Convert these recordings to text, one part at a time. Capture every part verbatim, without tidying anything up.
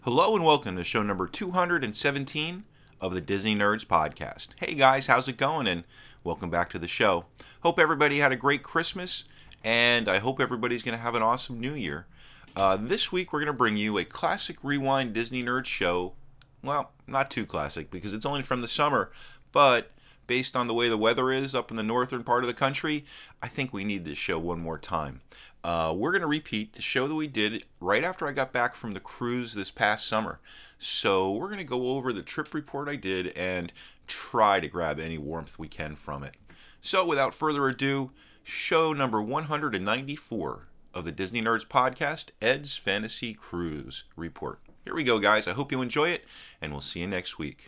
Hello and welcome to show number two hundred seventeen of the Disney Nerds Podcast. Hey guys, how's it going? And welcome back to the show. Hope everybody had a great Christmas, and I hope everybody's going to have an awesome New Year. Uh, this week we're going to bring you a classic rewind Disney Nerds show. Well, not too classic because it's only from the summer, but based on the way the weather is up in the northern part of the country, I think we need this show one more time. Uh, we're going to repeat the show that we did right after I got back from the cruise this past summer. So we're going to go over the trip report I did and try to grab any warmth we can from it. So without further ado, show number one hundred ninety-four of the Disney Nerds Podcast, Ed's Fantasy Cruise Report. Here we go, guys. I hope you enjoy it, and we'll see you next week.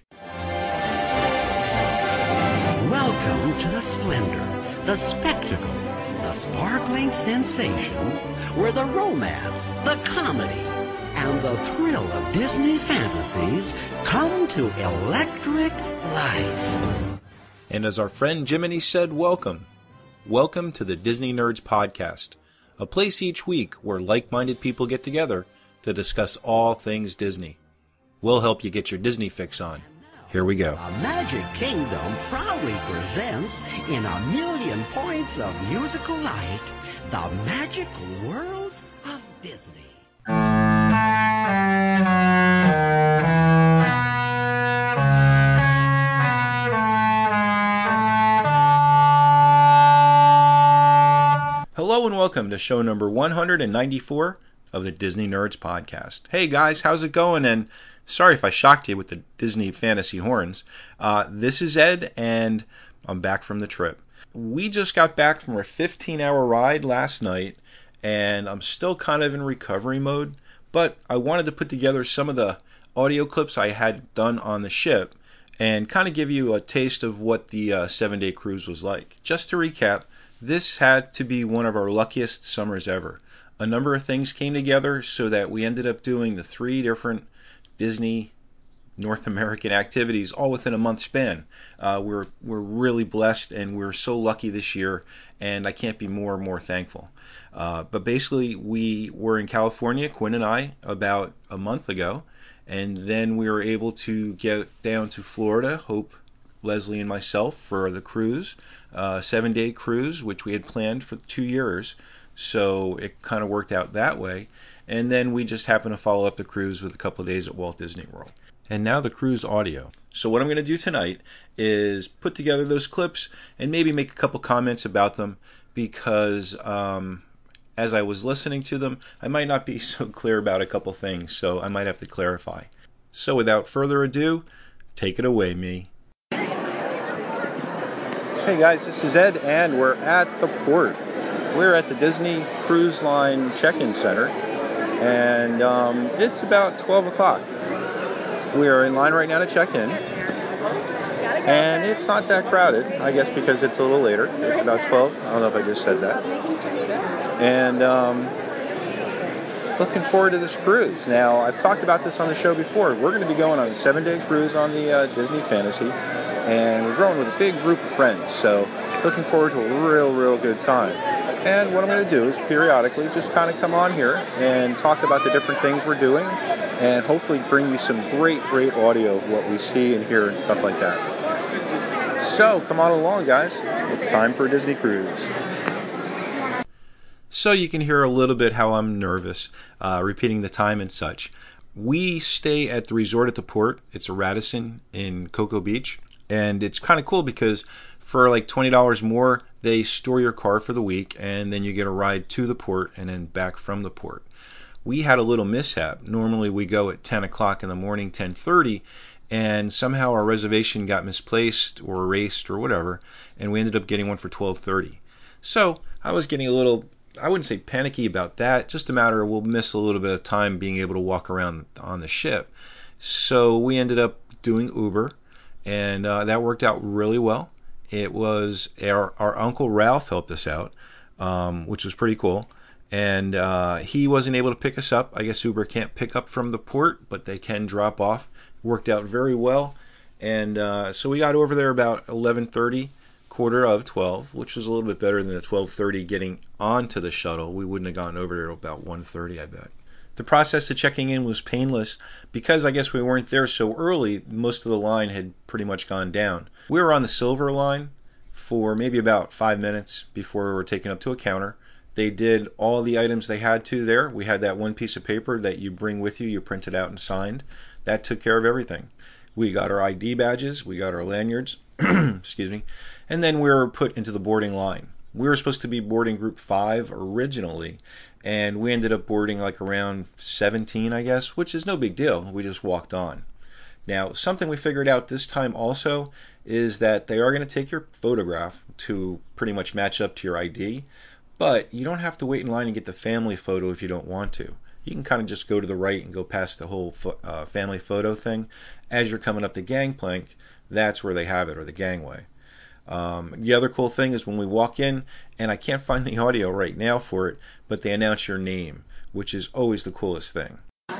Welcome to the splendor, the spectacle, the sparkling sensation, where the romance, the comedy, and the thrill of Disney fantasies come to electric life. And as our friend Jiminy said, welcome. Welcome to the Disney Nerds Podcast, a place each week where like-minded people get together to discuss all things Disney. We'll help you get your Disney fix on. Here we go. The Magic Kingdom proudly presents, in a million points of musical light, the magical worlds of Disney. Hello and welcome to show number one hundred ninety-four of the Disney Nerds Podcast. Hey guys, how's it going? And sorry if I shocked you with the Disney fantasy horns. Uh, this is Ed, and I'm back from the trip. We just got back from a fifteen-hour ride last night, and I'm still kind of in recovery mode, but I wanted to put together some of the audio clips I had done on the ship and kind of give you a taste of what the uh, seven-day cruise was like. Just to recap, this had to be one of our luckiest summers ever. A number of things came together so that we ended up doing the three different Disney North American activities all within a month span. Uh, we're we're really blessed, and we're so lucky this year, and I can't be more and more thankful. Uh, but basically, we were in California, Quinn and I, about a month ago, and then we were able to get down to Florida, Hope, Leslie, and myself for the cruise, uh, seven-day cruise, which we had planned for two years. So it kind of worked out that way. And then we just happened to follow up the cruise with a couple of days at Walt Disney World. And now the cruise audio. So what I'm going to do tonight is put together those clips and maybe make a couple comments about them, because um, as I was listening to them, I might not be so clear about a couple things, so I might have to clarify. So without further ado, take it away, me. Hey guys, this is Ed, and we're at the port. We're at the Disney Cruise Line check-in center, and um, it's about twelve o'clock. We are in line right now to check in, and it's not that crowded, I guess because it's a little later. It's about twelve. I don't know if I just said that. And um, looking forward to this cruise. Now, I've talked about this on the show before. We're going to be going on a seven-day cruise on the uh, Disney Fantasy, and we're going with a big group of friends, so looking forward to a real, real good time. And what I'm going to do is periodically just kind of come on here and talk about the different things we're doing, and hopefully bring you some great, great audio of what we see and hear and stuff like that. So come on along, guys. It's time for a Disney cruise. So you can hear a little bit how I'm nervous, uh, repeating the time and such. We stay at the resort at the port. It's a Radisson in Cocoa Beach, and it's kind of cool because for like twenty dollars more, they store your car for the week, and then you get a ride to the port and then back from the port. We had a little mishap. Normally we go at ten o'clock in the morning, ten thirty, and somehow our reservation got misplaced or erased or whatever, and we ended up getting one for twelve thirty. So I was getting a little, I wouldn't say panicky about that, just a matter of we'll miss a little bit of time being able to walk around on the ship. So we ended up doing Uber, and uh, that worked out really well. It was our, our Uncle Ralph helped us out, um, which was pretty cool. And uh, he wasn't able to pick us up. I guess Uber can't pick up from the port, but they can drop off. Worked out very well. And uh, so we got over there about eleven thirty, quarter of twelve, which was a little bit better than the twelve thirty getting onto the shuttle. We wouldn't have gotten over there about one thirty, I bet. The process of checking in was painless because I guess we weren't there so early. Most of the line had pretty much gone down. We were on the silver line for maybe about five minutes before we were taken up to a counter. They did all the items they had to there. We had that one piece of paper that you bring with you, you print it out and signed. That took care of everything. We got our I D badges, we got our lanyards, excuse me, and then we were put into the boarding line. We were supposed to be boarding group five originally, and we ended up boarding like around seventeen, I guess, which is no big deal. We just walked on. Now, something we figured out this time also is that they are going to take your photograph to pretty much match up to your I D, but you don't have to wait in line and get the family photo if you don't want to. You can kind of just go to the right and go past the whole fo- uh, family photo thing. As you're coming up the gangplank, that's where they have it, or the gangway. Um, the other cool thing is when we walk in, and I can't find the audio right now for it, but they announce your name, which is always the coolest thing.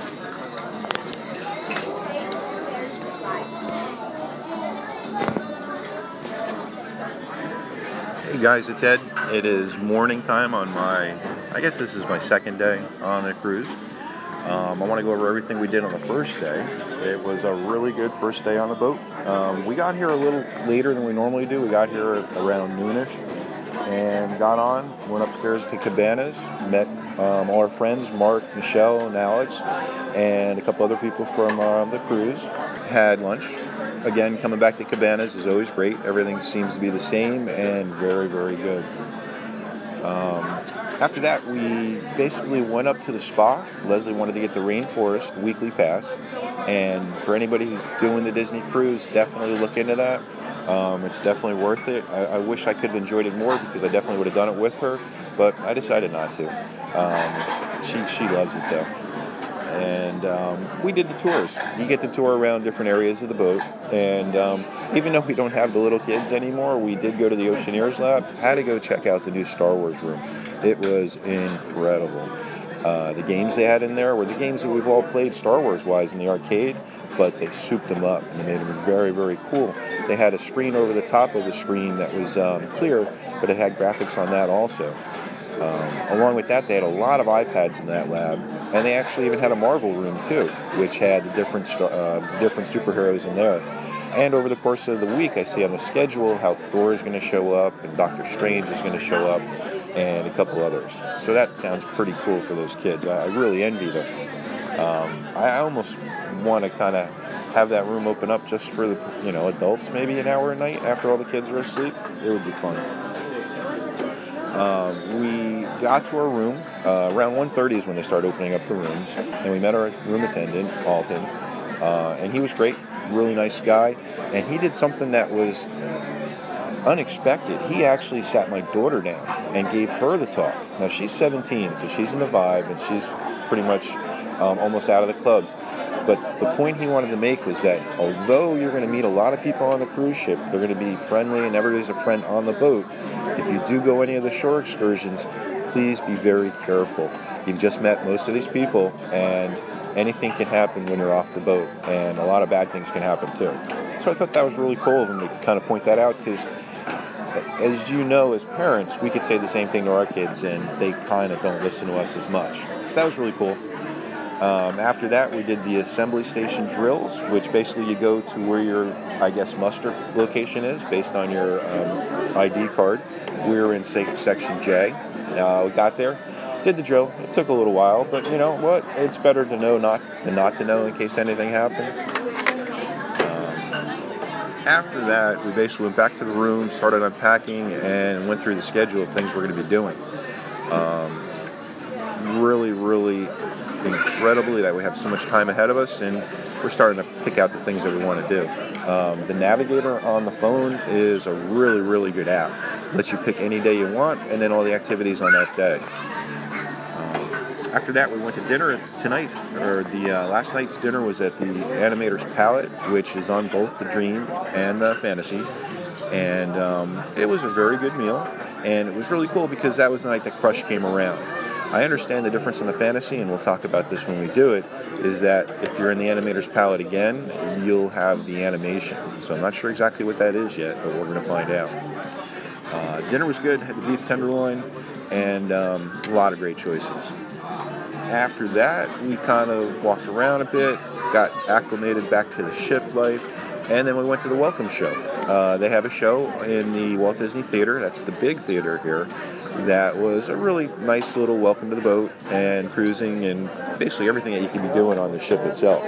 Hey guys, it's Ed. It is morning time on my, I guess this is my second day on the cruise. Um, I want to go over everything we did on the first day. It was a really good first day on the boat. Um, we got here a little later than we normally do. We got here around noonish and got on, went upstairs to Cabanas, met um, all our friends, Mark, Michelle, and Alex, and a couple other people from um, the cruise. Had lunch. Again, coming back to Cabanas is always great. Everything seems to be the same and very, very good. Um, after that, we basically went up to the spa. Leslie wanted to get the Rainforest weekly pass. And for anybody who's doing the Disney cruise, definitely look into that. Um, it's definitely worth it. I, I wish I could have enjoyed it more because I definitely would have done it with her, but I decided not to. Um, she, she loves it though. And um, we did the tours. You get to tour around different areas of the boat. And um, even though we don't have the little kids anymore, we did go to the Oceaneers Lab. Had to go check out the new Star Wars room. It was incredible. Uh, the games they had in there were the games that we've all played Star Wars-wise in the arcade, but they souped them up and they made them very, very cool. They had a screen over the top of the screen that was um, clear, but it had graphics on that also. Um, along with that, they had a lot of iPads in that lab, and they actually even had a Marvel room too, which had the different uh, different superheroes in there. And over the course of the week, I see on the schedule how Thor is going to show up, and Doctor Strange is going to show up, and a couple others. So that sounds pretty cool for those kids. I, I really envy them. Um, I, I almost want to kind of have that room open up just for the you know adults, maybe an hour a night after all the kids are asleep. It would be fun. Um, we got to our room, uh, around one thirty is when they started opening up the rooms, and we met our room attendant, Alton, uh, and he was great, really nice guy, and he did something that was unexpected. He actually sat my daughter down and gave her the talk. Now she's seventeen, so she's in the vibe, and she's pretty much um, almost out of the clubs. But the point he wanted to make was that although you're going to meet a lot of people on the cruise ship, they're going to be friendly and everybody's a friend on the boat. If you do go any of the shore excursions, please be very careful. You've just met most of these people, and anything can happen when you're off the boat, and a lot of bad things can happen too. So I thought that was really cool of him to kind of point that out, because as you know, as parents, we could say the same thing to our kids, and they kind of don't listen to us as much. So that was really cool. Um, after that, we did the assembly station drills, which basically you go to where your, I guess, muster location is based on your um, I D card. We were in section J. Uh, we got there, did the drill. It took a little while, but you know what? It's better to know not than not to know in case anything happens. Um, after that, we basically went back to the room, started unpacking, and went through the schedule of things we're going to be doing. Um, really, really incredibly that we have so much time ahead of us, and we're starting to pick out the things that we want to do. Um, the Navigator on the phone is a really, really good app. Lets you pick any day you want, and then all the activities on that day. Um, after that, we went to dinner tonight, or the uh, last night's dinner was at the Animator's Palette, which is on both the Dream and the Fantasy, and um, it was a very good meal, and it was really cool because that was the night that Crush came around. I understand the difference in the Fantasy, and we'll talk about this when we do it, is that if you're in the Animator's Palette again, you'll have the animation. So I'm not sure exactly what that is yet, but we're going to find out. Uh, dinner was good, had the beef tenderloin, and um, a lot of great choices. after that, we kind of walked around a bit, got acclimated back to the ship life, and then we went to the welcome show. Uh, they have a show in the Walt Disney Theater. That's the big theater here. That was a really nice little welcome to the boat and cruising and basically everything that you can be doing on the ship itself.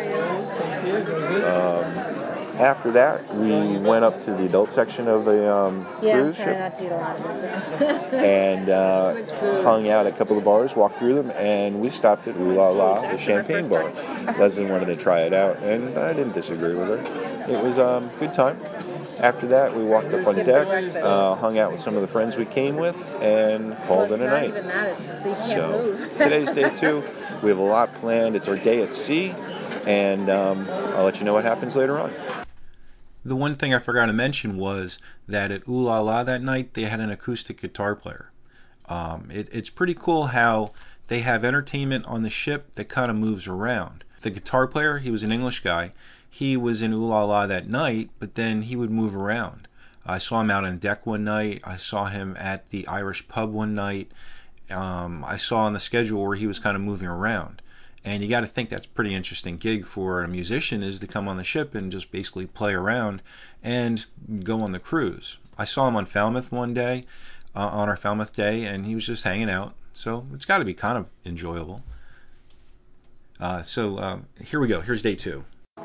Um, after that, we went up to the adult section of the um, yeah, cruise try ship not to eat a lot of it. and uh, hung out at a couple of bars, walked through them, and we stopped at Ooh La La, the champagne bar. Leslie wanted to try it out, and I didn't disagree with her. It was a um, good time. After that, we walked up on deck, uh, hung out with some of the friends we came with, and called it a night. So today's day two. We have a lot planned. It's our day at sea, and um, I'll let you know what happens later on. The one thing I forgot to mention was that at Ooh La La that night, they had an acoustic guitar player. Um, it, it's pretty cool how they have entertainment on the ship that kind of moves around. The guitar player, he was an English guy. He was in Ooh La La that night, but then he would move around. I saw him out on deck one night. I saw him at the Irish pub one night. Um, I saw on the schedule where he was kind of moving around. And you got to think that's a pretty interesting gig for a musician, is to come on the ship and just basically play around and go on the cruise. I saw him on Falmouth one day, uh, on our Falmouth day, and he was just hanging out. So it's got to be kind of enjoyable. Uh, so um, here we go. Here's day two.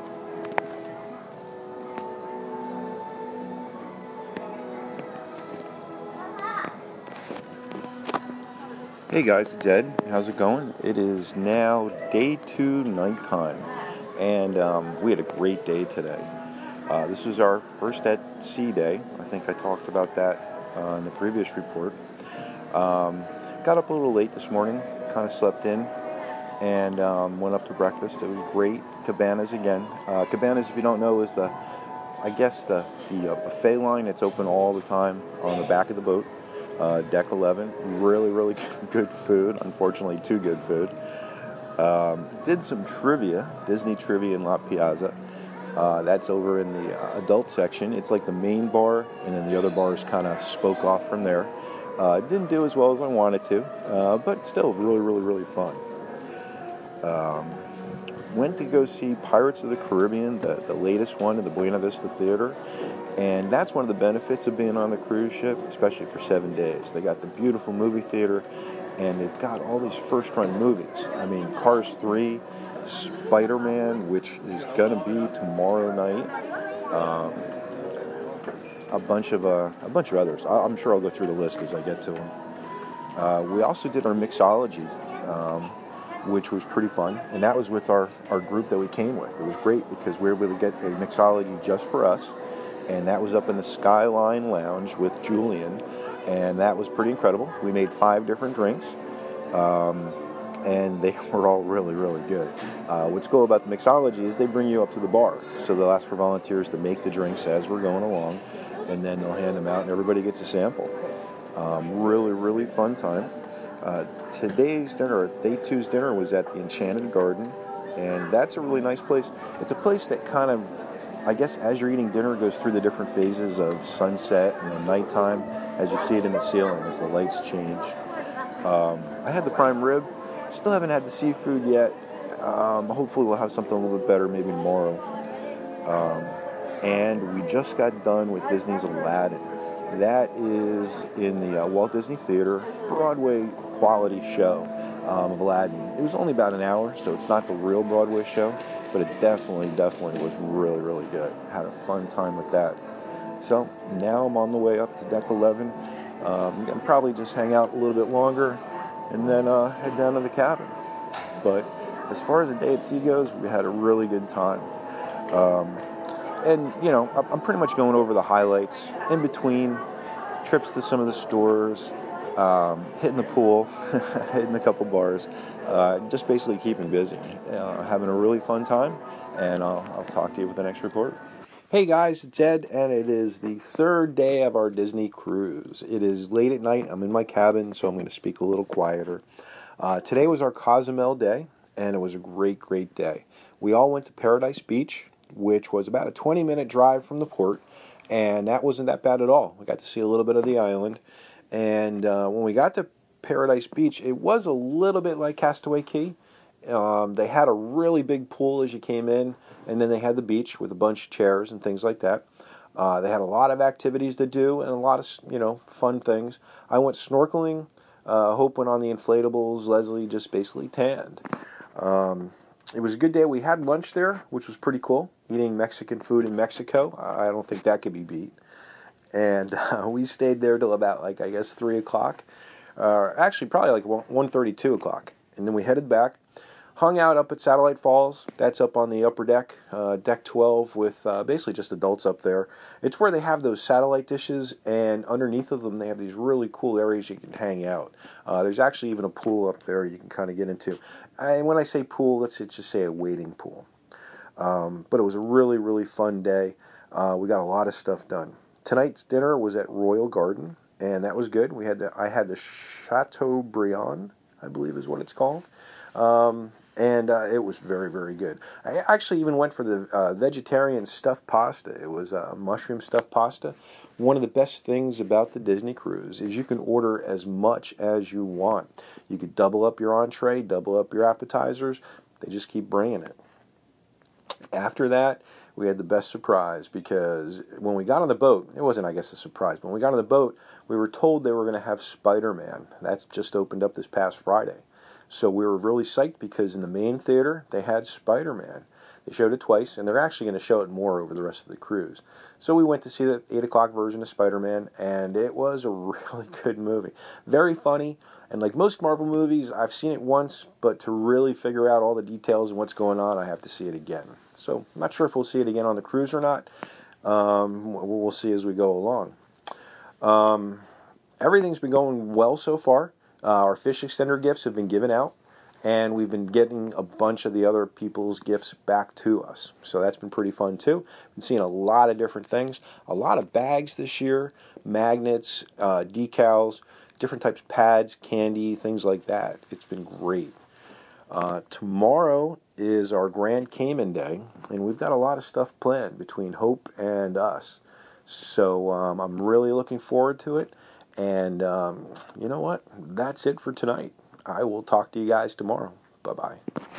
Hey guys, it's Ed. How's it going? It is now day two, nighttime, and um, we had a great day today. Uh, this is our first at sea day. I think I talked about that uh, in the previous report. Um, got up a little late this morning, kind of slept in, and um, went up to breakfast. It was great. Cabanas again. Uh, Cabanas, if you don't know, is the, I guess the the uh, buffet line. It's open all the time on the back of the boat. Uh, deck eleven, really, really good food. Unfortunately, too good food. Um, did some trivia, Disney trivia in La Piazza. Uh, that's over in the uh, adult section. It's like the main bar, and then the other bars kind of spoke off from there. Uh, didn't do as well as I wanted to, uh, but still really, really, really fun. Um, went to go see Pirates of the Caribbean, the, the latest one at the Buena Vista Theater. And that's one of the benefits of being on the cruise ship, especially for seven days. They got the beautiful movie theater, and they've got all these first-run movies. I mean, Cars three, Spider-Man, which is going to be tomorrow night, um, a bunch of uh, a bunch of others. I'm sure I'll go through the list as I get to them. Uh, we also did our mixology, um, which was pretty fun, and that was with our, our group that we came with. It was great because we were able to get a mixology just for us. And that was up in the Skyline Lounge with Julian, and that was pretty incredible. We made five different drinks, um, and they were all really, really good. Uh, what's cool about the mixology is they bring you up to the bar, so they'll ask for volunteers to make the drinks as we're going along, and then they'll hand them out, and everybody gets a sample. Um, really, really fun time. Uh, today's dinner, day two's dinner, was at the Enchanted Garden, and that's a really nice place. It's a place that kind of, I guess as you're eating dinner, it goes through the different phases of sunset and then nighttime as you see it in the ceiling as the lights change. Um, I had the prime rib. Still haven't had the seafood yet. Um, hopefully we'll have something a little bit better maybe tomorrow. Um, and we just got done with Disney's Aladdin. That is in the uh, Walt Disney Theater, Broadway quality show um, of Aladdin. It was only about an hour, so it's not the real Broadway show. But it definitely, definitely was really, really good. Had a fun time with that. So now I'm on the way up to deck eleven. Um, I'm going to probably just hang out a little bit longer and then uh, head down to the cabin. But as far as the day at sea goes, we had a really good time. Um, and, you know, I'm pretty much going over the highlights in between trips to some of the stores, um, hitting the pool, hitting a couple bars, uh, just basically keeping busy, uh, having a really fun time, and I'll, I'll talk to you with the next report. Hey guys, it's Ed, and it is the third day of our Disney cruise. It is late at night. I'm in my cabin, so I'm going to speak a little quieter. Uh, today was our Cozumel day, and it was a great, great day. We all went to Paradise Beach, which was about a twenty-minute drive from the port, and that wasn't that bad at all. We got to see a little bit of the island. And uh, when we got to Paradise Beach, it was a little bit like Castaway Cay. Um, they had a really big pool as you came in, and then they had the beach with a bunch of chairs and things like that. Uh, they had a lot of activities to do and a lot of, you know, fun things. I went snorkeling. Uh, Hope went on the inflatables. Leslie just basically tanned. Um, it was a good day. We had lunch there, which was pretty cool. Eating Mexican food in Mexico. I don't think that could be beat. And uh, we stayed there till about, like, I guess, three o'clock. Uh, actually, probably like one thirty, two o'clock. And then we headed back. Hung out up at Satellite Falls. That's up on the upper deck, uh, deck twelve, with uh, basically just adults up there. It's where they have those satellite dishes, and underneath of them they have these really cool areas you can hang out. Uh, there's actually even a pool up there you can kind of get into. And when I say pool, let's just say a wading pool. Um, but it was a really, really fun day. Uh, we got a lot of stuff done. Tonight's dinner was at Royal Garden, and that was good. We had the I had the Chateaubriand, I believe is what it's called. Um, And uh, it was very, very good. I actually even went for the uh, vegetarian stuffed pasta. It was a uh, mushroom stuffed pasta. One of the best things about the Disney cruise is you can order as much as you want. You could double up your entree, double up your appetizers. They just keep bringing it. After that, we had the best surprise, because when we got on the boat, it wasn't, I guess, a surprise, but when we got on the boat, we were told they were going to have Spider-Man. That's just opened up this past Friday. So we were really psyched, because in the main theater, they had Spider-Man. They showed it twice, and they're actually going to show it more over the rest of the cruise. So we went to see the eight o'clock version of Spider-Man, and it was a really good movie. Very funny, and like most Marvel movies, I've seen it once, but to really figure out all the details and what's going on, I have to see it again. So I'm not sure if we'll see it again on the cruise or not. Um, we'll see as we go along. Um, everything's been going well so far. Uh, our fish extender gifts have been given out, and we've been getting a bunch of the other people's gifts back to us. So that's been pretty fun too. Been seeing a lot of different things, a lot of bags this year, magnets, uh, decals, different types of pads, candy, things like that. It's been great. Uh, tomorrow is our Grand Cayman Day, and we've got a lot of stuff planned between Hope and us. So um, I'm really looking forward to it. And um, you know what? That's it for tonight. I will talk to you guys tomorrow. Bye-bye.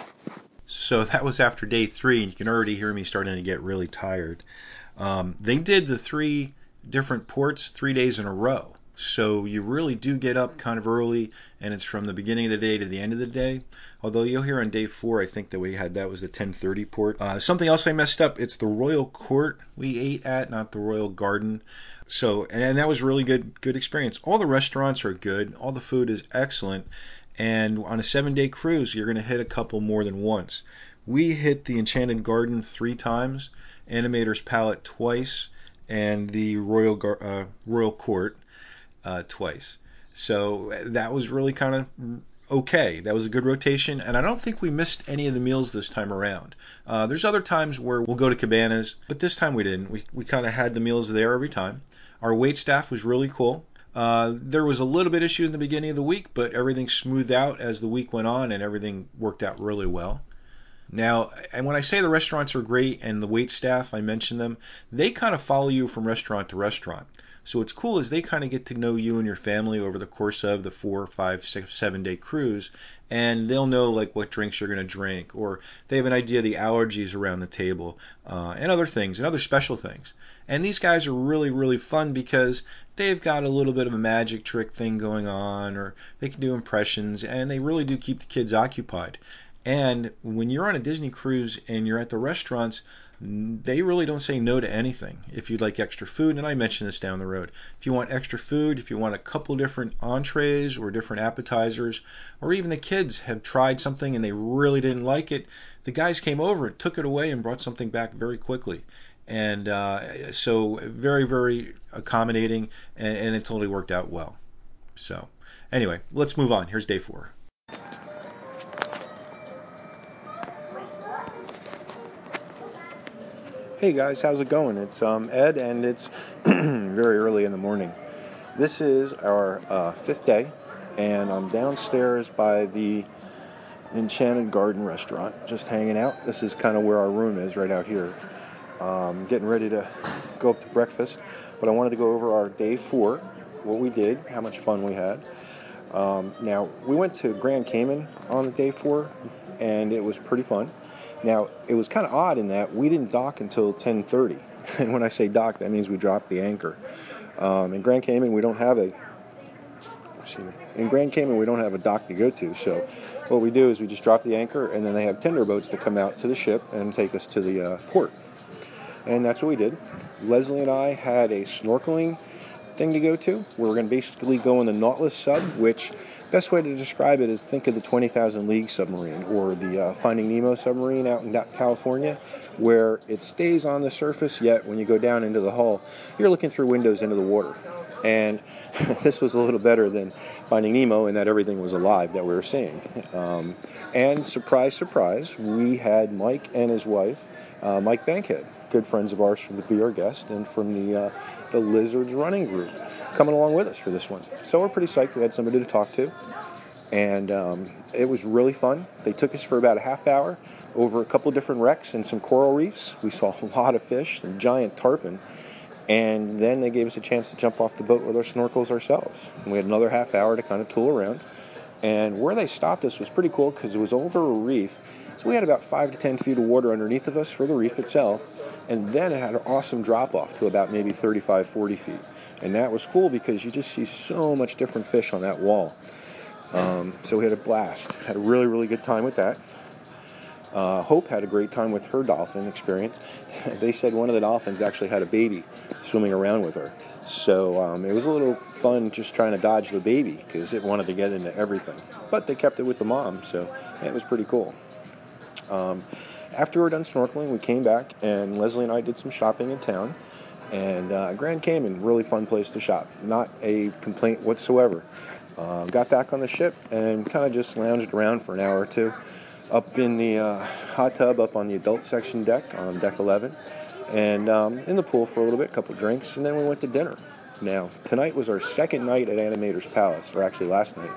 So that was after day three, and you can already hear me starting to get really tired. Um, they did the three different ports three days in a row. So you really do get up kind of early, and it's from the beginning of the day to the end of the day. Although you'll hear on day four, I think that we had that was the ten thirty port. Uh, something else I messed up, it's the Royal Court we ate at, not the Royal Garden. So, and, and that was really good, good experience. All the restaurants are good. All the food is excellent. And on a seven-day cruise, you're going to hit a couple more than once. We hit the Enchanted Garden three times, Animator's Palette twice, and the Royal Gar- uh, Royal Court uh, twice. So that was really kind of okay. That was a good rotation, and I don't think we missed any of the meals this time around. Uh, there's other times where we'll go to Cabanas, but this time we didn't. We, we kind of had the meals there every time. Our wait staff was really cool. Uh, there was a little bit issue in the beginning of the week, but everything smoothed out as the week went on, and everything worked out really well. Now, and when I say the restaurants are great and the wait staff, I mentioned them, they kind of follow you from restaurant to restaurant. So what's cool is they kind of get to know you and your family over the course of the four, five, six, seven day cruise, and they'll know like what drinks you're going to drink, or they have an idea of the allergies around the table, uh, and other things, and other special things. And these guys are really, really fun because they've got a little bit of a magic trick thing going on, or they can do impressions, and they really do keep the kids occupied. And when you're on a Disney cruise and you're at the restaurants, they really don't say no to anything. If you'd like extra food, and I mentioned this down the road, if you want extra food, if you want a couple different entrees or different appetizers, or even the kids have tried something and they really didn't like it, the guys came over, took it away, and brought something back very quickly. And uh, so very, very accommodating, and, and it totally worked out well. So anyway, let's move on. Here's day four. Hey guys, how's it going? It's um, Ed, and it's very early in the morning. This is our uh, fifth day, and I'm downstairs by the Enchanted Garden restaurant, just hanging out. This is kind of where our room is, right out here. Um, getting ready to go up to breakfast, but I wanted to go over our day four, what we did, how much fun we had. Um, now, we went to Grand Cayman on the day four, and it was pretty fun. Now, it was kind of odd in that we didn't dock until ten thirty. And when I say dock, that means we dropped the anchor. Um, in Grand Cayman, we don't have a excuse me, in Grand Cayman, we don't have a dock to go to. So what we do is we just drop the anchor, and then they have tender boats that come out to the ship and take us to the uh, port. And that's what we did. Leslie and I had a snorkeling thing to go to. We were going to basically go in the Nautilus sub, which best way to describe it is think of the twenty thousand League submarine or the uh, Finding Nemo submarine out in California, where it stays on the surface, yet when you go down into the hull, you're looking through windows into the water. And this was a little better than Finding Nemo in that everything was alive that we were seeing. Um, and surprise, surprise, we had Mike and his wife, uh, Mike Bankhead, good friends of ours from the Be Our Guest and from the uh, the Lizards running group, coming along with us for this one. So we're pretty psyched. We had somebody to talk to, and um, it was really fun. They took us for about a half hour over a couple different wrecks and some coral reefs. We saw a lot of fish, some giant tarpon, and then they gave us a chance to jump off the boat with our snorkels ourselves. And we had another half hour to kind of tool around. And where they stopped us was pretty cool because it was over a reef. So we had about five to ten feet of water underneath of us for the reef itself. And then it had an awesome drop-off to about maybe thirty-five, forty feet. And that was cool because you just see so much different fish on that wall. Um, so we had a blast. Had a really, really good time with that. Uh, Hope had a great time with her dolphin experience. They said one of the dolphins actually had a baby swimming around with her. So um, it was a little fun just trying to dodge the baby because it wanted to get into everything. But they kept it with the mom, so it was pretty cool. Um, after we were done snorkeling, we came back, and Leslie and I did some shopping in town. And uh, Grand Cayman, really fun place to shop. Not a complaint whatsoever. Uh, got back on the ship and kind of just lounged around for an hour or two. Up in the uh, hot tub, up on the adult section deck, on deck eleven. And um, in the pool for a little bit, a couple drinks, and then we went to dinner. Now, tonight was our second night at Animator's Palace, or actually last night.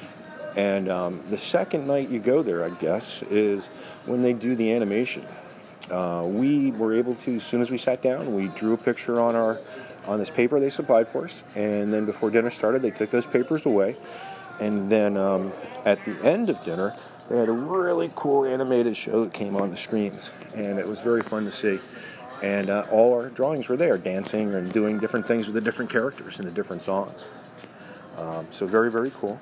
And um, the second night you go there, I guess, is when they do the animation. Uh, we were able to, as soon as we sat down, we drew a picture on our on this paper they supplied for us, and then before dinner started, they took those papers away. And then um, at the end of dinner, they had a really cool animated show that came on the screens, and it was very fun to see. And uh, all our drawings were there, dancing and doing different things with the different characters and the different songs. Um, so very, very cool.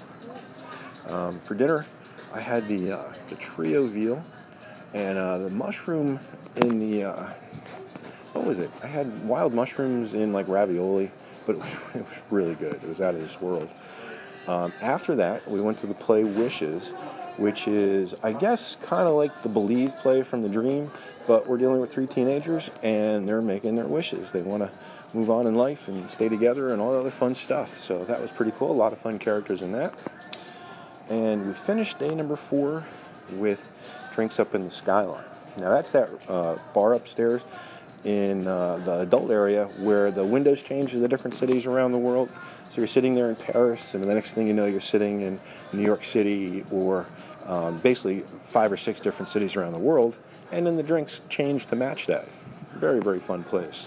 Um, for dinner, I had the uh, the trio veal and uh, the mushroom in the, uh, what was it? I had wild mushrooms in like ravioli, but it was, it was really good. It was out of this world. Um, after that, we went to the play Wishes, which is, I guess, kind of like the Believe play from The Dream, but we're dealing with three teenagers, and they're making their wishes. They want to move on in life and stay together and all that other fun stuff. So that was pretty cool. A lot of fun characters in that. And we finished day number four with drinks up in the Skyline. Now, that's that uh, bar upstairs in uh, the adult area where the windows change to the different cities around the world. So you're sitting there in Paris, and the next thing you know, you're sitting in New York City or um, basically five or six different cities around the world, and then the drinks change to match that. Very, very fun place.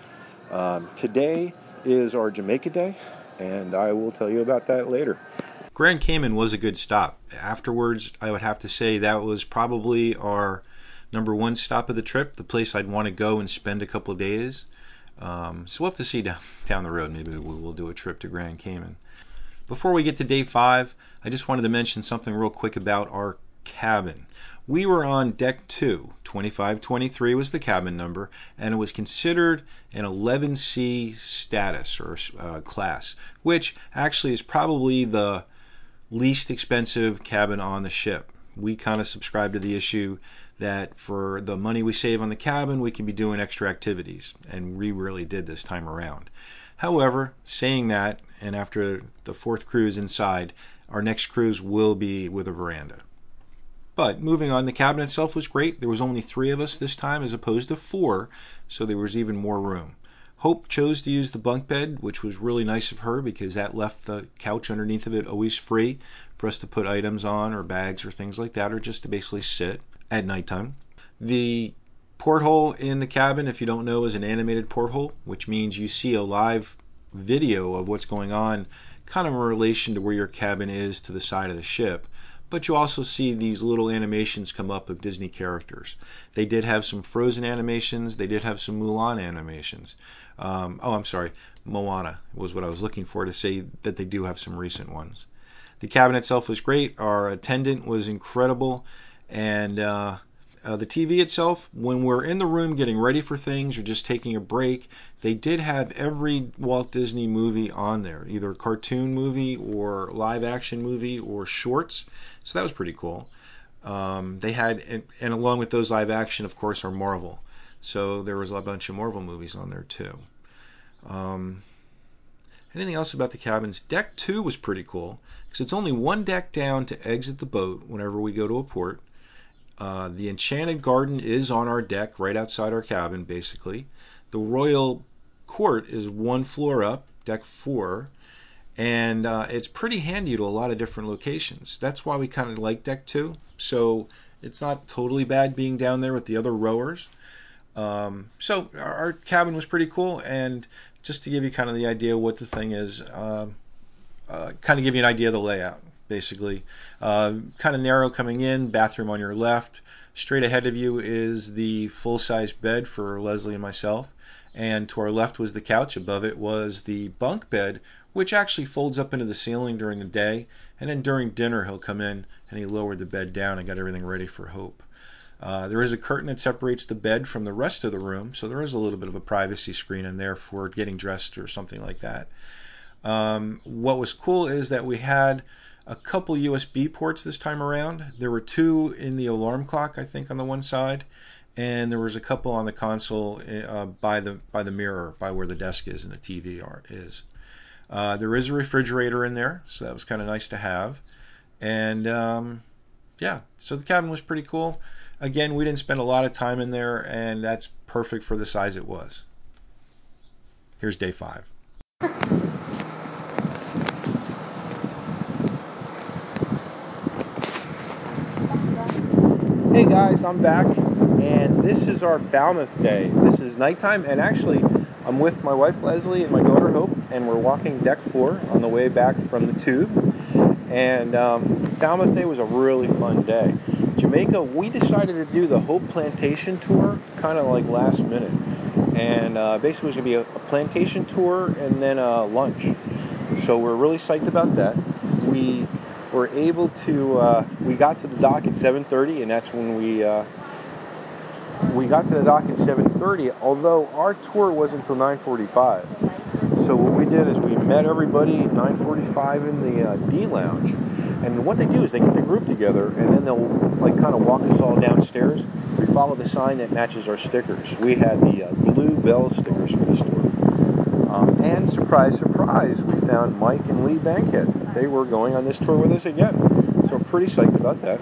Um, today is our Jamaica Day, and I will tell you about that later. Grand Cayman was a good stop. Afterwards, I would have to say that was probably our number one stop of the trip, the place I'd want to go and spend a couple of days. Um, so we'll have to see down, down the road. Maybe we'll, we'll do a trip to Grand Cayman. Before we get to day five, I just wanted to mention something real quick about our cabin. We were on deck two. twenty-five twenty-three was the cabin number, and it was considered an eleven C status or uh, class, which actually is probably the least expensive cabin on the ship. We kind of subscribe to the issue that for the money we save on the cabin, we can be doing extra activities, and we really did this time around. However, saying that, and after the fourth cruise inside, our next cruise will be with a veranda. But moving on, the cabin itself was great. There was only three of us this time as opposed to four, so there was even more room. Hope chose to use the bunk bed, which was really nice of her because that left the couch underneath of it always free for us to put items on or bags or things like that, or just to basically sit at nighttime. The porthole in the cabin, if you don't know, is an animated porthole, which means you see a live video of what's going on kind of in relation to where your cabin is to the side of the ship. but you also see these little animations come up of Disney characters. They did have some Frozen animations. They did have some Mulan animations. Um, oh, I'm sorry, Moana was what I was looking for to say that they do have some recent ones. The cabin itself was great. Our attendant was incredible. And uh, uh, the T V itself, when we're in the room getting ready for things or just taking a break, they did have every Walt Disney movie on there, either a cartoon movie or live action movie or shorts. So that was pretty cool. Um, they had, and, and along with those live action, of course, are Marvel. So there was a bunch of Marvel movies on there too. Um, anything else about the cabins? Deck two was pretty cool because it's only one deck down to exit the boat whenever we go to a port. Uh, the Enchanted Garden is on our deck right outside our cabin, basically. The Royal Court is one floor up, deck four, and uh, it's pretty handy to a lot of different locations. That's why we kind of like deck two. So it's not totally bad being down there with the other rowers. Um, so our, our cabin was pretty cool, and just to give you kind of the idea what the thing is, uh, uh, kind of give you an idea of the layout. Basically, uh, kind of narrow coming in, bathroom on your left. Straight ahead of you is the full-size bed for Leslie and myself, and to our left was the couch. Above it was the bunk bed, which actually folds up into the ceiling during the day, and then during dinner he'll come in and he lowered the bed down and got everything ready for Hope. Uh, there is a curtain that separates the bed from the rest of the room, so there is a little bit of a privacy screen in there for getting dressed or something like that. Um, what was cool is that we had a couple U S B ports this time around. There were two in the alarm clock, I think, on the one side, and there was a couple on the console uh, by the by the mirror, by where the desk is and the T V are, is. Uh, there is a refrigerator in there, so that was kind of nice to have. And um, yeah, so the cabin was pretty cool. Again, we didn't spend a lot of time in there, and that's perfect for the size it was. Here's day five. Hey guys, I'm back, and this is our Falmouth day. This is nighttime, and actually I'm with my wife Leslie and my daughter Hope, and we're walking deck four on the way back from the tube. And um, Falmouth Day was a really fun day. Jamaica, we decided to do the Hope Plantation tour kind of like last minute, and uh, basically it was going to be a, a plantation tour and then a lunch. So we're really psyched about that. We were able to, uh, we got to the dock at seven thirty, and that's when we uh, we got to the dock at seven thirty, although our tour wasn't until nine forty-five. So what we did is we met everybody at nine forty-five in the uh, D Lounge, and what they do is they get the group together, and then they'll like kind of walk us all downstairs. We follow the sign that matches our stickers. We had the uh, Blue Bell stickers for this tour. Um, and surprise, surprise, we found Mike and Lee Bankhead. They were going on this tour with us again. So we're pretty psyched about that.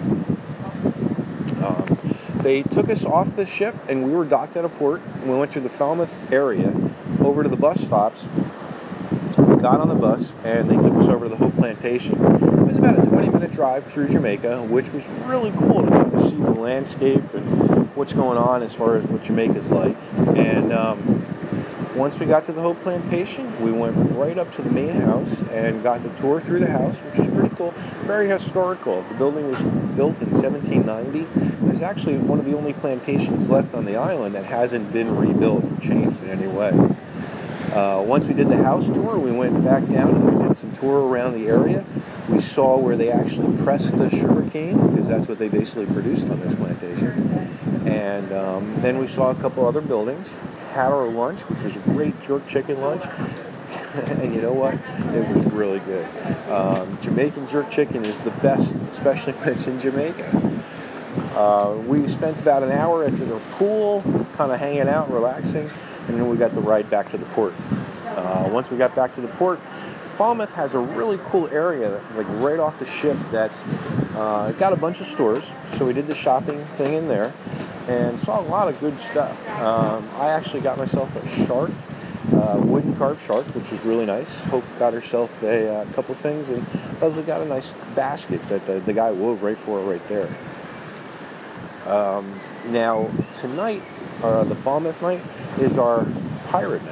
Um, they took us off the ship, and we were docked at a port. And we went through the Falmouth area over to the bus stops. We got on the bus, and they took us over to the Hope Plantation. It was about a twenty minute drive through Jamaica, which was really cool to kind of see the landscape and what's going on as far as what Jamaica's like. And um, once we got to the Hope Plantation, we went right up to the main house and got the tour through the house, which was pretty cool. Very historical. The building was built in seventeen ninety. It's actually one of the only plantations left on the island that hasn't been rebuilt or changed in any way. Uh, once we did the house tour, we went back down and we did some tour around the area. We saw where they actually pressed the sugar cane, because that's what they basically produced on this plantation. And um, then we saw a couple other buildings. Had our lunch, which was a great jerk chicken lunch. And you know what? It was really good. Um, Jamaican jerk chicken is the best, especially when it's in Jamaica. Uh, we spent about an hour at the pool, kind of hanging out, relaxing, and then we got the ride back to the port. Uh, once we got back to the port, Falmouth has a really cool area, like right off the ship, that's uh, got a bunch of stores. So we did the shopping thing in there and saw a lot of good stuff. Um, I actually got myself a shark, uh, wooden carved shark, which was really nice. Hope got herself a uh, couple things, and Leslie got a nice basket that the, the guy wove right for her right there. Um, now, tonight, uh, the Falmouth night, is our pirate night.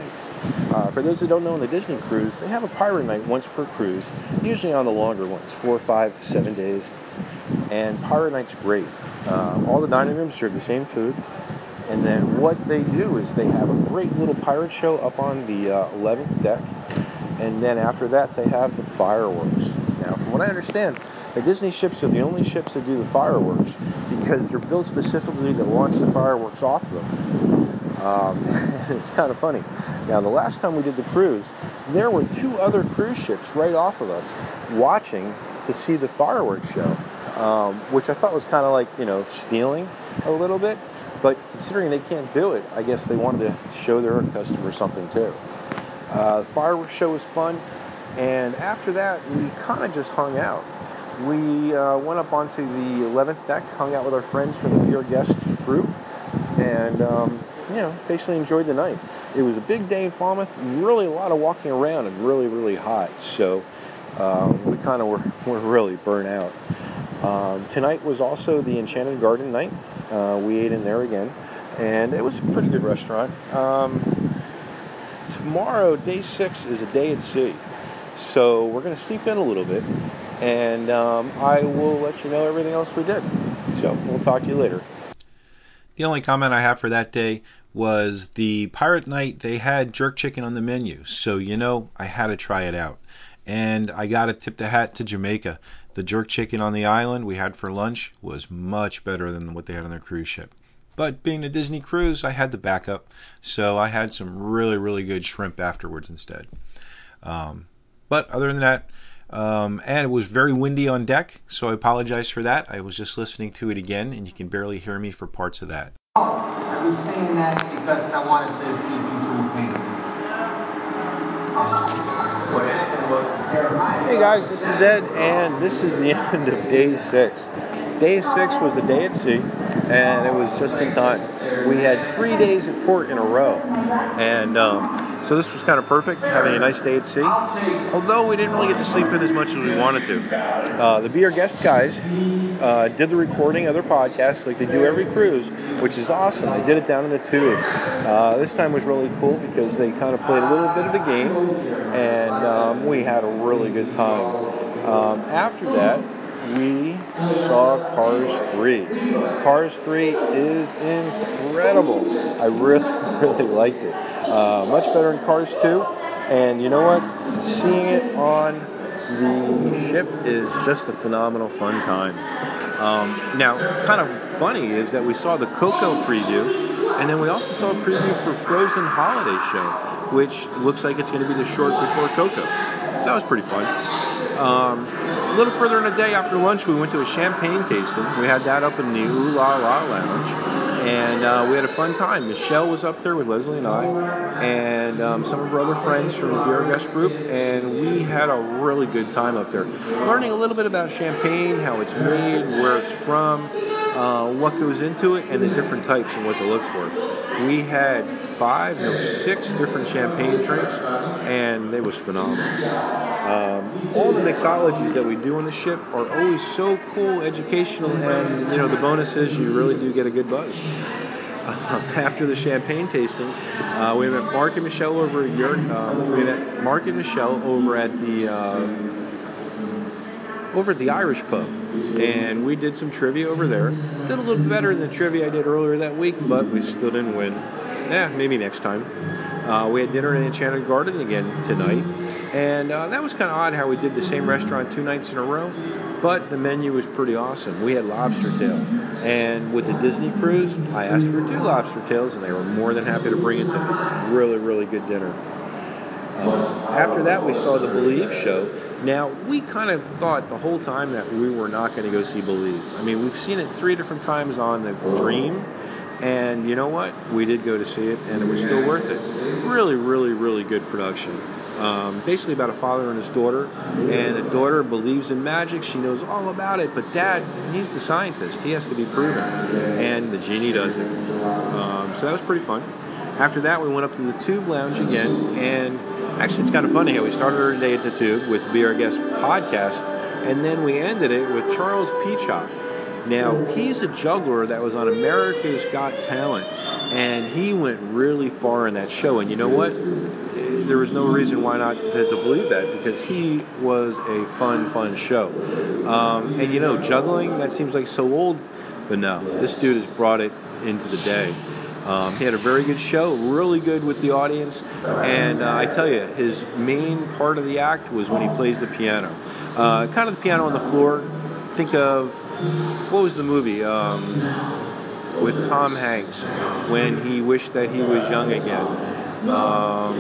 Uh, for those that don't know, on the Disney cruise, they have a pirate night once per cruise, usually on the longer ones, four, five, seven days. And pirate night's great. Uh, all the dining rooms serve the same food. And then what they do is they have a great little pirate show up on the uh, eleventh deck. And then after that, they have the fireworks. Now, from what I understand, the Disney ships are the only ships that do the fireworks because they're built specifically to launch the fireworks off them. Um, it's kind of funny. Now, the last time we did the cruise, there were two other cruise ships right off of us watching to see the fireworks show, um, which I thought was kind of like, you know, stealing a little bit. But considering they can't do it, I guess they wanted to show their customers something too. Uh, the fireworks show was fun, and after that, we kind of just hung out. We uh, went up onto the eleventh deck, hung out with our friends from the Be Our Guest group, and um, you know, basically enjoyed the night. It was a big day in Falmouth, really a lot of walking around and really, really hot, so uh, we kind of were, were really burnt out. Um, tonight was also the Enchanted Garden night. Uh, we ate in there again, and it was a pretty good restaurant. Um, tomorrow, day six, is a day at sea, so we're going to sleep in a little bit, and um, I will let you know everything else we did. So we'll talk to you later. The only comment I have for that day was the pirate night. They had jerk chicken on the menu, so you know I had to try it out, and I got to tip the hat to Jamaica. The jerk chicken on the island we had for lunch was much better than what they had on their cruise ship. But being a Disney cruise, I had the backup, so I had some really, really good shrimp afterwards instead. Um, but other than that, um, and it was very windy on deck, so I apologize for that. I was just listening to it again, and you can barely hear me for parts of that. I was saying that because I wanted to see if you two would pay attention. Hey guys, this is Ed, and this is the end of day six. Day six was the day at sea, and it was just in time. We had three days at port in a row, and um, so this was kind of perfect, having a nice day at sea, although we didn't really get to sleep in as much as we wanted to. Uh, the Be Our Guest guys uh, did the recording of their podcast like they do every cruise, which is awesome. They did it down in the tube. Uh, this time was really cool because they kind of played a little bit of a game, and um, we had a really good time. Um, after that, we saw Cars three. Cars three is incredible. I really, really liked it. Uh, much better than Cars two. And you know what? Seeing it on the ship is just a phenomenal fun time. Um, now, kind of funny is that we saw the Coco preview, and then we also saw a preview for Frozen Holiday Show, which looks like it's going to be the short before Coco. So that was pretty fun. Um, a little further in the day after lunch, we went to a champagne tasting. We had that up in the Ooh La La Lounge, and uh, we had a fun time. Michelle was up there with Leslie and I, and um, some of our other friends from the Be Our Guest group, and we had a really good time up there. Learning a little bit about champagne, how it's made, where it's from, uh, what goes into it, and the different types and what to look for. We had five, no, six different champagne drinks, and it was phenomenal. Um, all the mixologies that we do on the ship are always so cool, educational, and you know the bonus is you really do get a good buzz. Uh, after the champagne tasting, uh, we met Mark and Michelle over at your, uh, we met Mark and Michelle over at the uh, over at the Irish pub, and we did some trivia over there. Did a little better than the trivia I did earlier that week, but we still didn't win. Yeah, maybe next time. Uh, we had dinner in Enchanted Garden again tonight, and uh, that was kind of odd how we did the same restaurant two nights in a row, but the menu was pretty awesome. We had lobster tail, and with the Disney cruise, I asked for two lobster tails, and they were more than happy to bring it to me. Really, really good dinner. Uh, after that, we saw the Believe show. Now, we kind of thought the whole time that we were not going to go see Believe. I mean, we've seen it three different times on the Dream, and you know what? We did go to see it, and it was still worth it. Really, really, really good production. Um, basically about a father and his daughter, and the daughter believes in magic. She knows all about it, but Dad, he's the scientist. He has to be proven, and the genie does it. Um, so that was pretty fun. After that, we went up to the Tube Lounge again, and actually it's kind of funny how we started our day at the Tube with Be Our Guest podcast, and then we ended it with Charles Peacock. Now, he's a juggler that was on America's Got Talent, and he went really far in that show, and you know what? there was no reason why not to, to believe that, because he was a fun, fun show. Um, and you know, juggling, that seems like so old, but no, this dude has brought it into the day. Um, he had a very good show, really good with the audience, and uh, I tell you, his main part of the act was when he plays the piano. Uh, kind of the piano on the floor. Think of, what was the movie um, with Tom Hanks when he wished that he was young again? Um,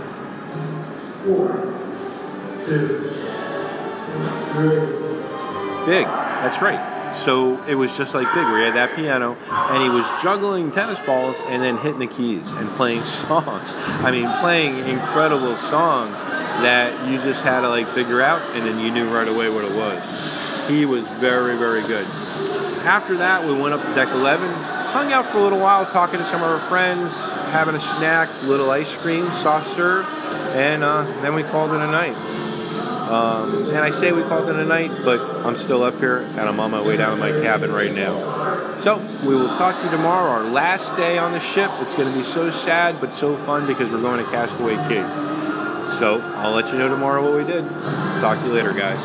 Big, that's right. So it was just like Big, where he had that piano, and he was juggling tennis balls and then hitting the keys and playing songs. I mean, playing incredible songs that you just had to like figure out, and then you knew right away what it was. He was very, very good. After that, we went up to deck eleven, hung out for a little while, talking to some of our friends, having a snack, little ice cream, soft serve, and uh, then we called it a night. Um, and I say we called it a night, but I'm still up here, and I'm on my way down to my cabin right now. So, we will talk to you tomorrow, our last day on the ship. It's going to be so sad, but so fun, because we're going to Castaway Cay. So, I'll let you know tomorrow what we did. Talk to you later, guys.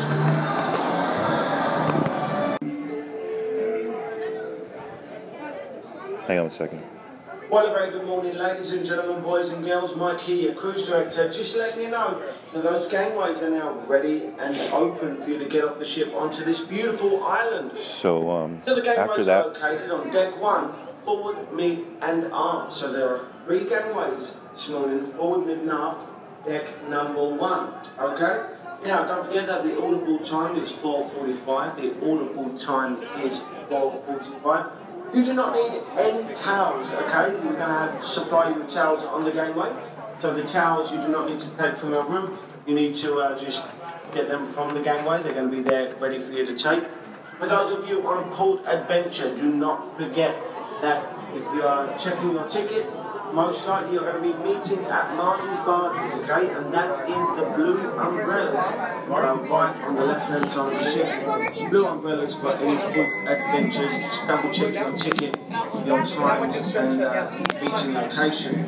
Hang on a second. Well, a very good morning, ladies and gentlemen, boys and girls. Mike here, your cruise director. Just letting you know that those gangways are now ready and open for you to get off the ship onto this beautiful island. So, um, so the gangways after that, are located on deck one, forward, mid, and aft. So there are three gangways this morning: forward, mid, and aft. Deck number one. Okay. Now, don't forget that the audible time is four forty-five. The audible time is four forty-five. You do not need any towels, okay? You're going to have supply you with towels on the gangway. So the towels you do not need to take from your room. You need to uh, just get them from the gangway. They're going to be there ready for you to take. For those of you on a port adventure, do not forget that if you are checking your ticket, most likely you're going to be meeting at Margie's Barges, okay? And that is the blue umbrellas um, right on the left-hand side of the ship. Blue umbrellas for any port adventures. Just double check your ticket, your times, and uh, meeting location.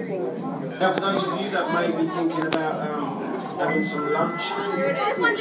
Now, for those of you that may be thinking about um, having some lunch, it's going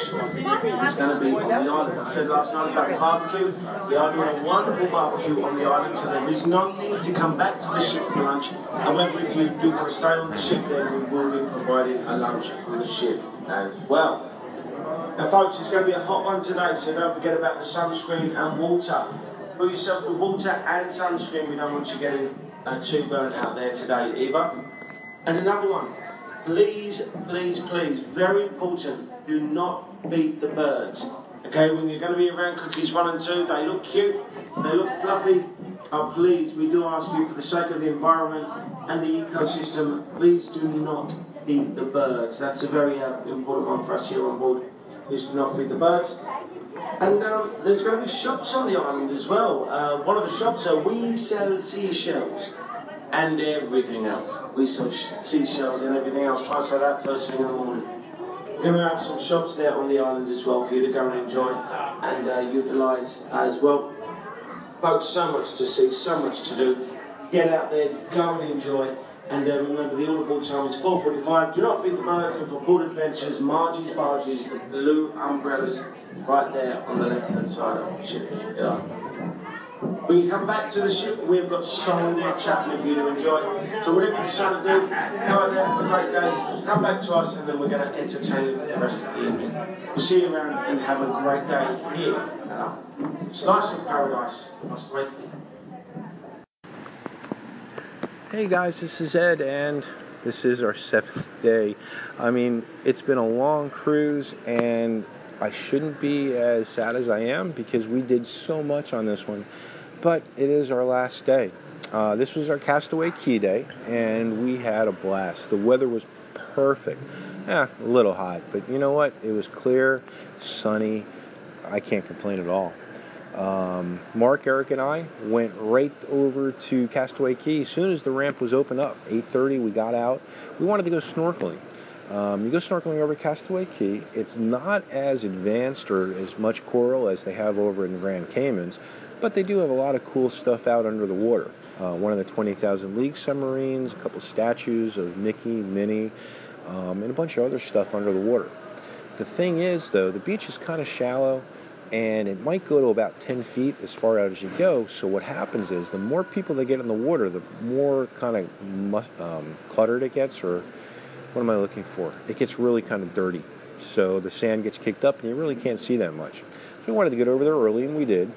to be on the island. I said last night about the barbecue. We are doing a wonderful barbecue on the island, so there is no need to come back to the ship for lunch. However, if you do want to stay on the ship, then we will be providing a lunch on the ship as well. Now, folks, it's going to be a hot one today, so don't forget about the sunscreen and water. Fill yourself with water and sunscreen. We don't want you getting uh, too burnt out there today either. And another one. Please, please, please, very important, do not beat the birds. Okay, when you're going to be around cookies one and two, they look cute, they look fluffy. Oh, please, we do ask you, for the sake of the environment and the ecosystem, please do not feed the birds. That's a very uh, important one for us here on board. Please do not feed the birds. And um, there's going to be shops on the island as well. Uh, one of the shops are We Sell Seashells. And everything else. We sell seashells and everything else. Try to say that first thing in the morning. We're going to have some shops there on the island as well for you to go and enjoy and uh, utilise as well. Folks, so much to see, so much to do. Get out there, go and enjoy. And uh, remember, the audible time is four forty-five. Do not feed the birds. And for port adventures, Margie's Barges, the blue umbrellas, right there on the left-hand side of the ship. Yeah. When you come back to the ship, we've got so much happening for you to enjoy. So whatever you decide to do, go out there, have a great day, come back to us, and then we're going to entertain you for the rest of the evening. We'll see you around and have a great day here. It's nice in paradise. Must wait. Hey guys, this is Ed, and this is our seventh day. I mean, it's been a long cruise, and I shouldn't be as sad as I am because we did so much on this one, but it is our last day. Uh, this was our Castaway Cay day, and we had a blast. The weather was perfect. Yeah, a little hot, but you know what? It was clear, sunny. I can't complain at all. Um, Mark, Eric, and I went right over to Castaway Cay as soon as the ramp was open up. eight thirty, we got out. We wanted to go snorkeling. Um, you go snorkeling over Castaway Cay. It's not as advanced or as much coral as they have over in Grand Caymans, but they do have a lot of cool stuff out under the water. Uh, one of the twenty thousand League submarines, a couple statues of Mickey, Minnie, um, and a bunch of other stuff under the water. The thing is, though, the beach is kind of shallow, and it might go to about ten feet as far out as you go. So what happens is the more people that get in the water, the more kind of mus- um, cluttered it gets, or what am I looking for? It gets really kind of dirty. So the sand gets kicked up, and you really can't see that much. So we wanted to get over there early, and we did.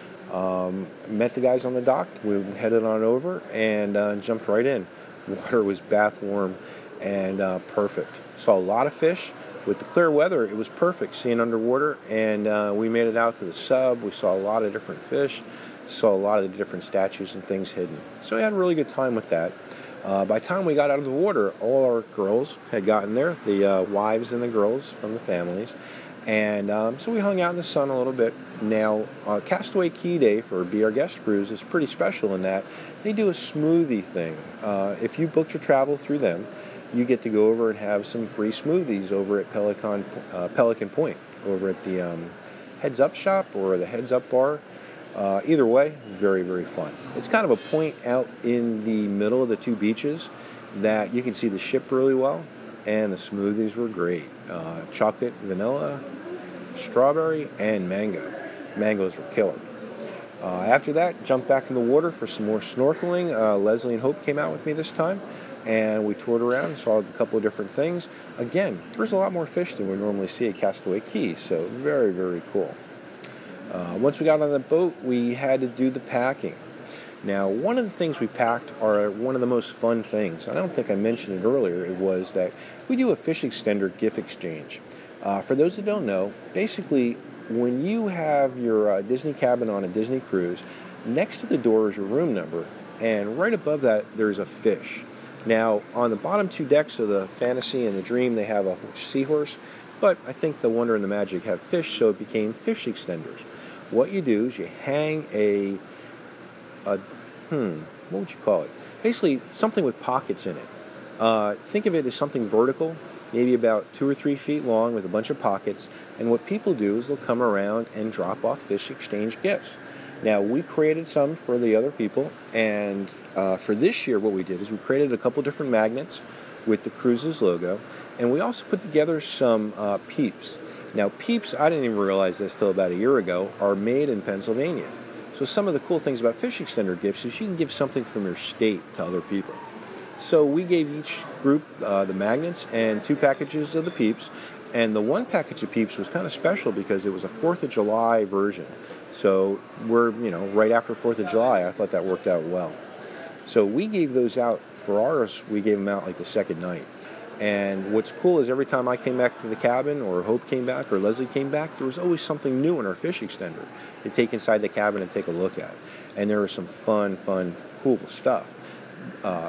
Um, met the guys on the dock. We headed on over and uh, jumped right in. Water was bath warm and uh, perfect. Saw a lot of fish. With the clear weather, it was perfect seeing underwater, and uh, we made it out to the sub. We saw a lot of different fish, saw a lot of the different statues and things hidden. So we had a really good time with that. Uh, by the time we got out of the water, all our girls had gotten there, the uh, wives and the girls from the families, and um, so we hung out in the sun a little bit. Now, uh, Castaway Cay Day for Be Our Guest Cruise is pretty special in that they do a smoothie thing. Uh, if you booked your travel through them, you get to go over and have some free smoothies over at Pelican, uh, Pelican Point, over at the um, Heads Up shop or the Heads Up bar. Uh, either way, very, very fun. It's kind of a point out in the middle of the two beaches that you can see the ship really well, and the smoothies were great. Uh, chocolate, vanilla, strawberry, and mango. Mangoes were killer. Uh, after that, jumped back in the water for some more snorkeling. Uh, Leslie and Hope came out with me this time, and we toured around and saw a couple of different things. Again, there's a lot more fish than we normally see at Castaway Cay, so very, very cool. Uh, once we got on the boat, we had to do the packing. Now, one of the things we packed are one of the most fun things. I don't think I mentioned it earlier. It was that we do a fish extender gift exchange. Uh, for those that don't know, basically, when you have your uh, Disney cabin on a Disney cruise, next to the door is your room number, and right above that, there's a fish. Now, on the bottom two decks of the Fantasy and the Dream, they have a seahorse, but I think the Wonder and the Magic have fish, so it became fish extenders. What you do is you hang a, a hmm, what would you call it? Basically, something with pockets in it. Uh, think of it as something vertical, maybe about two or three feet long with a bunch of pockets, and what people do is they'll come around and drop off fish exchange gifts. Now, we created some for the other people, and uh, for this year what we did is we created a couple different magnets with the cruises logo, and we also put together some uh, Peeps. Now, Peeps, I didn't even realize this till about a year ago, are made in Pennsylvania. So some of the cool things about fish extender gifts is you can give something from your state to other people. So we gave each group uh, the magnets and two packages of the Peeps, and the one package of Peeps was kind of special because it was a fourth of July version. So we're, you know, right after fourth of July, I thought that worked out well. So we gave those out for ours, we gave them out like the second night. And what's cool is every time I came back to the cabin, or Hope came back, or Leslie came back, there was always something new in our fish extender to take inside the cabin and take a look at. And there was some fun, fun, cool stuff. Uh,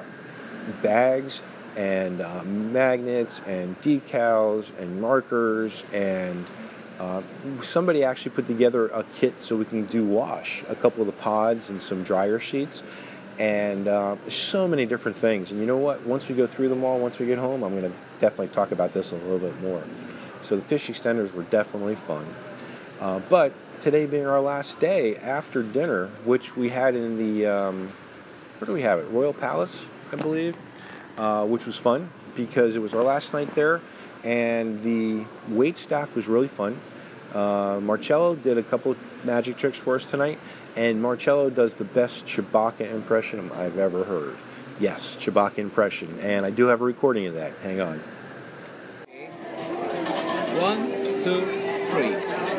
bags and uh, magnets and decals and markers, and uh, somebody actually put together a kit so we can do wash, a couple of the pods and some dryer sheets. And uh, so many different things. And you know what? Once we go through them all, once we get home, I'm going to definitely talk about this a little bit more. So the fish extenders were definitely fun. Uh, but today being our last day after dinner, which we had in the, um, where do we have it? Royal Palace, I believe, uh, which was fun because it was our last night there. And the wait staff was really fun. Uh, Marcello did a couple of magic tricks for us tonight. And Marcello does the best Chewbacca impression I've ever heard. Yes, Chewbacca impression. And I do have a recording of that. Hang on. One, two, three.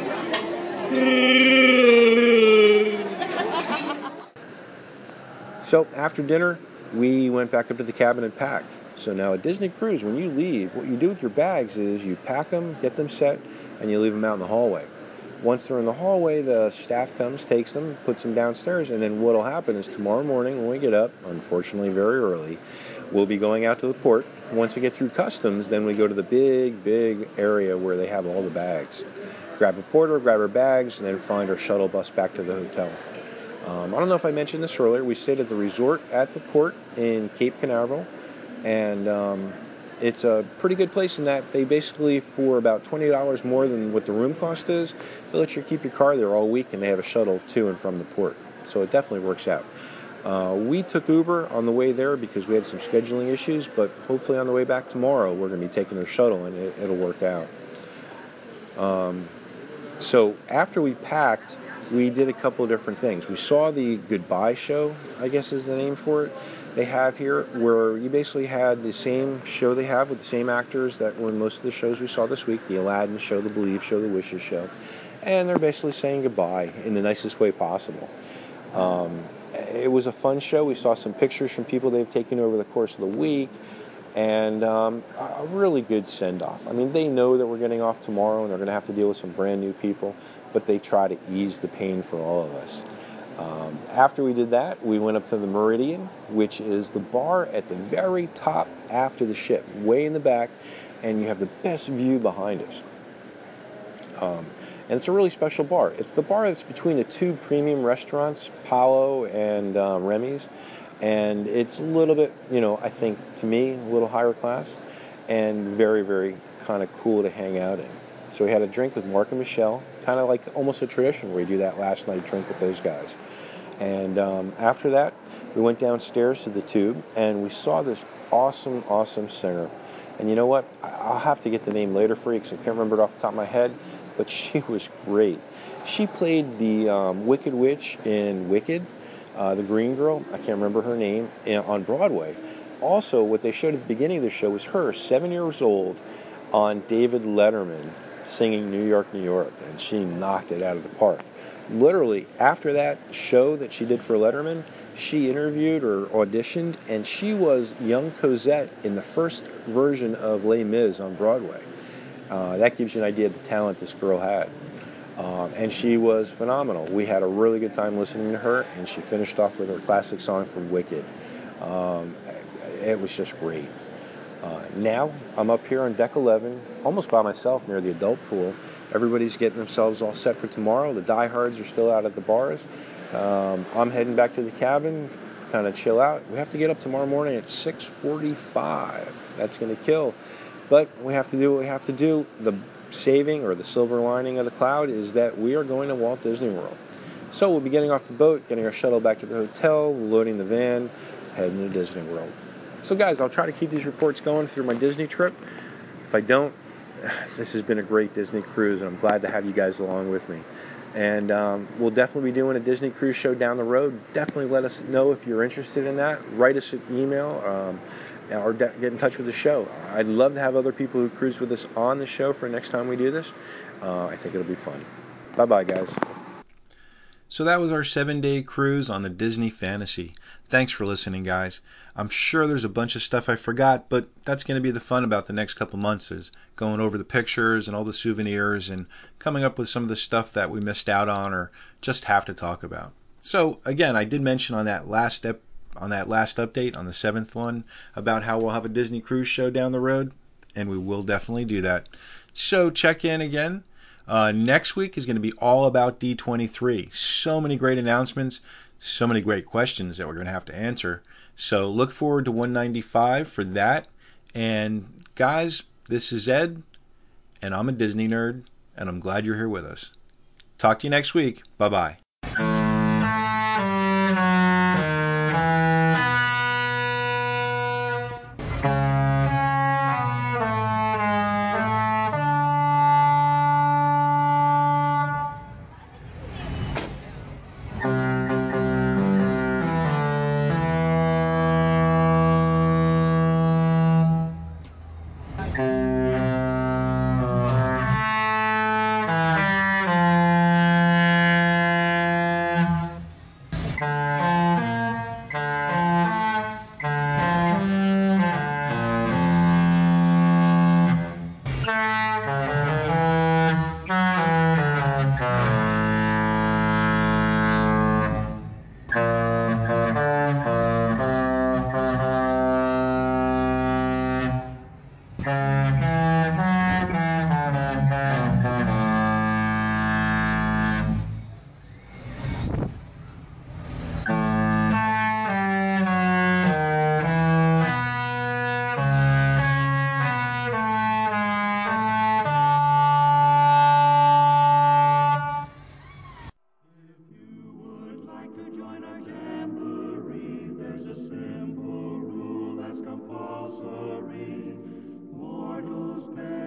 So after dinner, we went back up to the cabin and packed. So now at Disney Cruise, when you leave, what you do with your bags is you pack them, get them set, and you leave them out in the hallway. Once they're in the hallway, the staff comes, takes them, puts them downstairs, and then what will happen is tomorrow morning when we get up, unfortunately very early, we'll be going out to the port. Once we get through customs, then we go to the big, big area where they have all the bags. Grab a porter, grab our bags, and then find our shuttle bus back to the hotel. Um, I don't know if I mentioned this earlier. We stayed at the resort at the port in Cape Canaveral, and um, it's a pretty good place in that they basically, for about twenty dollars more than what the room cost is, they let you keep your car there all week, and they have a shuttle to and from the port. So it definitely works out. Uh, we took Uber on the way there because we had some scheduling issues, but hopefully on the way back tomorrow we're going to be taking their shuttle and it, it'll work out. Um, so after we packed, we did a couple of different things. We saw the Goodbye Show, I guess is the name for it, they have here, where you basically had the same show they have with the same actors that were in most of the shows we saw this week, the Aladdin show, the Believe show, the Wishes show, and they're basically saying goodbye in the nicest way possible. Um, it was a fun show. We saw some pictures from people they've taken over the course of the week, and um, a really good send-off. I mean, they know that we're getting off tomorrow and they're going to have to deal with some brand new people, but they try to ease the pain for all of us. Um, after we did that, we went up to the Meridian, which is the bar at the very top after the ship, way in the back, and you have the best view behind us. Um, and it's a really special bar. It's the bar that's between the two premium restaurants, Palo and uh, Remy's, and it's a little bit, you know, I think, to me, a little higher class, and very, very kind of cool to hang out in. So we had a drink with Mark and Michelle, kind of like almost a tradition where we do that last night drink with those guys. And um, after that, we went downstairs to the Tube, and we saw this awesome, awesome singer. And you know what? I'll have to get the name later for you because I can't remember it off the top of my head, but she was great. She played the um, Wicked Witch in Wicked, uh, the green girl, I can't remember her name, on Broadway. Also, what they showed at the beginning of the show was her, seven years old, on David Letterman, singing New York, New York, and she knocked it out of the park. Literally, after that show that she did for Letterman, she interviewed or auditioned, and she was young Cosette in the first version of Les Mis on Broadway. Uh, that gives you an idea of the talent this girl had. Um, and she was phenomenal. We had a really good time listening to her, and she finished off with her classic song from Wicked. Um, it was just great. Uh, now, I'm up here on deck eleven, almost by myself near the adult pool. Everybody's getting themselves all set for tomorrow. The diehards are still out at the bars. Um, I'm heading back to the cabin, kind of chill out. We have to get up tomorrow morning at six forty-five. That's going to kill. But we have to do what we have to do. The saving or the silver lining of the cloud is that we are going to Walt Disney World. So we'll be getting off the boat, getting our shuttle back to the hotel, loading the van, heading to Disney World. So guys, I'll try to keep these reports going through my Disney trip. If I don't, this has been a great Disney cruise, and I'm glad to have you guys along with me. And um, we'll definitely be doing a Disney cruise show down the road. Definitely let us know if you're interested in that. Write us an email um, or de- get in touch with the show. I'd love to have other people who cruise with us on the show for next time we do this. Uh, I think it'll be fun. Bye-bye, guys. So that was our seven-day cruise on the Disney Fantasy. Thanks for listening, guys. I'm sure there's a bunch of stuff I forgot, but that's going to be the fun about the next couple months, is going over the pictures and all the souvenirs and coming up with some of the stuff that we missed out on or just have to talk about. So again, I did mention on that last step, on that last update, on the seventh one, about how we'll have a Disney cruise show down the road, and we will definitely do that. So check in again. Uh, next week is going to be all about D twenty-three. So many great announcements, so many great questions that we're going to have to answer. So look forward to one ninety-five for that. And guys, this is Ed, and I'm a Disney nerd, and I'm glad you're here with us. Talk to you next week. Bye-bye. sorcery, mortals bear